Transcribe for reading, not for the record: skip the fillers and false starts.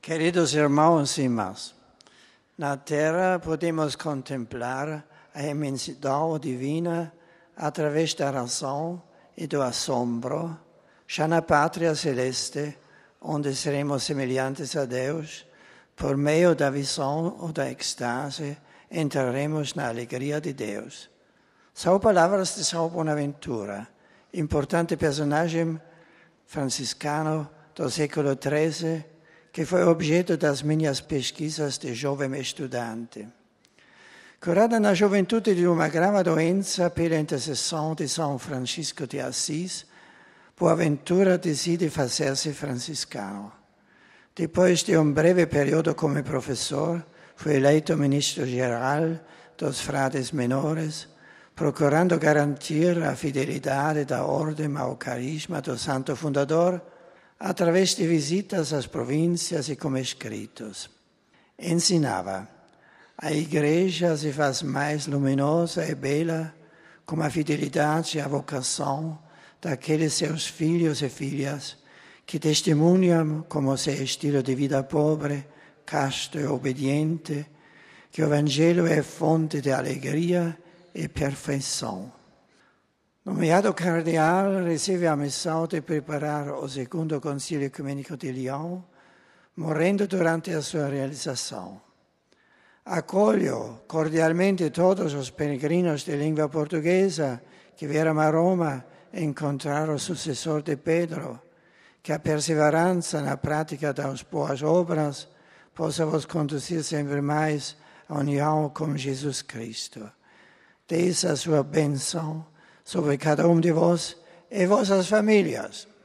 Queridos irmãos e irmãs, na Terra podemos contemplar a imensidão divina através da razão e do assombro. Já na pátria celeste, onde seremos semelhantes a Deus, por meio da visão ou da extase, entraremos na alegria de Deus. São palavras de São Bonaventura, importante personagem franciscano do século XIII, que foi objeto das minhas pesquisas de jovem estudante. Curada na juventude de uma grave doença pela intercessão de São Francisco de Assis, Boaventura decide fazer-se franciscano. Depois de um breve período como professor, foi eleito ministro-geral dos frades menores, procurando garantir a fidelidade da ordem ao carisma do santo fundador, através de visitas às províncias e como escritos. Ensinava: a igreja se faz mais luminosa e bela com a fidelidade e a vocação daqueles seus filhos e filhas que testemunham como seu estilo de vida pobre, casto e obediente, que o Evangelho é fonte de alegria e perfeição. Nomeado cardeal, recebe a missão de preparar o segundo Concílio Ecumênico de Lyon, morrendo durante a sua realização. Acolho cordialmente todos os peregrinos de língua portuguesa que vieram a Roma encontrar o sucessor de Pedro, que a perseverança na prática das boas obras possa vos conduzir sempre mais à união com Jesus Cristo. Deis a sua bênção sobre cada um de vós e vossas famílias.